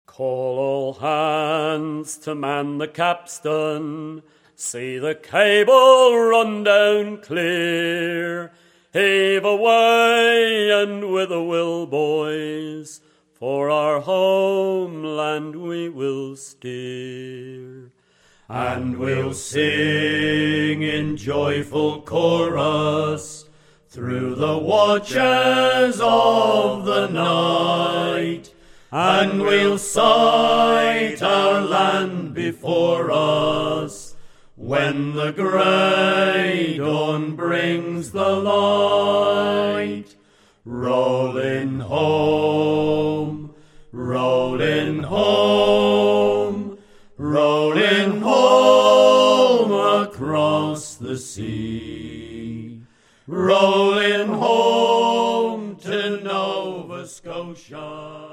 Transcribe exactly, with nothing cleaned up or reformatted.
Call all hands to man the capstan, see the cable run down clear. Heave away and with a will, boys, for our homeland we will steer. And we'll sing in joyful chorus through the watches of the night, and we'll sight our land before us when the grey dawn brings the light. Rolling home, rolling home, rolling home across the sea, rolling home to Nova Scotia.